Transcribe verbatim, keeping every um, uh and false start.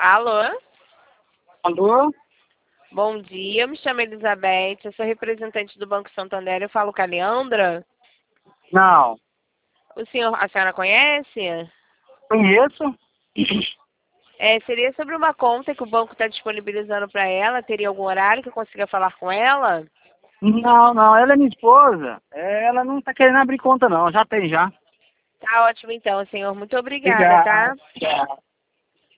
Alô? Alô? Bom dia, eu me chamo Elizabeth, eu sou representante do Banco Santander, eu falo com a Leandra. Não. O senhor, a senhora conhece? Conheço? É, seria sobre uma conta que o banco está disponibilizando para ela, teria algum horário que eu consiga falar com ela? Não, não, ela é minha esposa. Ela não tá querendo abrir conta não, já tem já. Tá ótimo então, senhor. Muito obrigada, Obrigado. tá? Tchau.